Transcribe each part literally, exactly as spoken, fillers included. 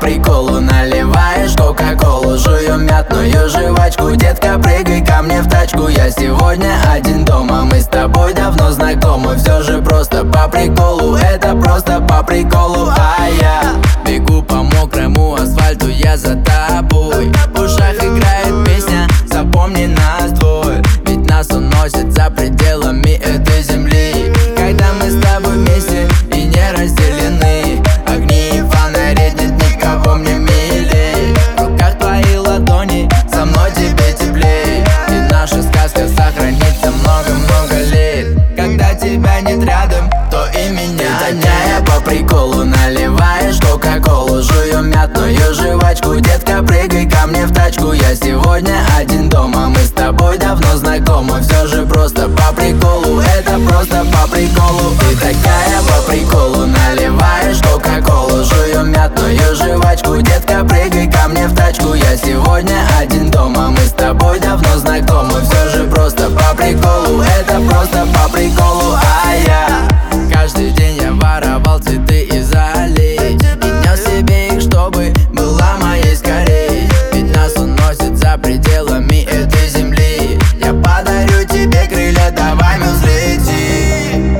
приколу наливаешь кока-колу, жуем мятную жвачку. Детка, прыгай ко мне в тачку. Я сегодня один дома, мы с тобой давно знакомы. Все же просто по приколу, это просто по приколу. А я бегу по мокрому асфальту, я за тобой. В ушах играет песня, запомни нас двое. Ведь нас уносит за пределами этой земли. Когда мы с тобой вместе и не разделены, огни и фонари, нет никого мне милей. В руках твои ладони, со мной тебе теплей. И наша сказка сохранится много-много лет. Когда тебя нет рядом, то и меня нет. Такая по приколу наливаешь кока-колу, жуем мятную жвачку. Детка, прыгай ко мне в тачку. Я сегодня один дома, мы с тобой давно знакомы. Все же просто по приколу, это просто по приколу. Ты такая по приколу наливаешь кока-колу, жуем мятную жвачку. Детка, прыгай ко мне в тачку. Я сегодня один дома, мы с тобой давно знакомы. Все же просто по приколу, это просто по приколу. А я каждый день я воровал цветы из аллей и нес себе их, чтобы была моей скорей. Ведь нас уносит за пределами этой земли. Я подарю тебе крылья, давай мы взлетим.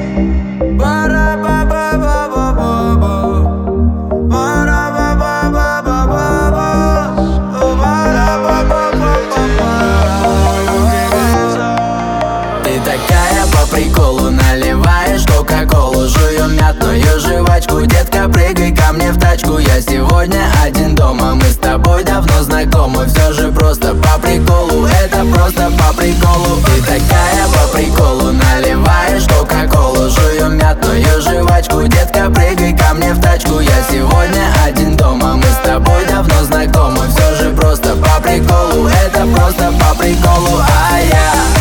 Ты такая по приколу наливаешь кока-колу, жуем мятную жвачку. Детка, прыгай ко мне в тачку. Я сегодня один дома, мы с тобой давно знакомы. Все же просто по приколу, это просто по приколу. Ты такая по приколу наливаешь кока-колу, жуем мятную жвачку. Детка, прыгай ко мне в тачку. Я сегодня один дома, мы с тобой давно знакомы. Все же просто по приколу, это просто по приколу. А я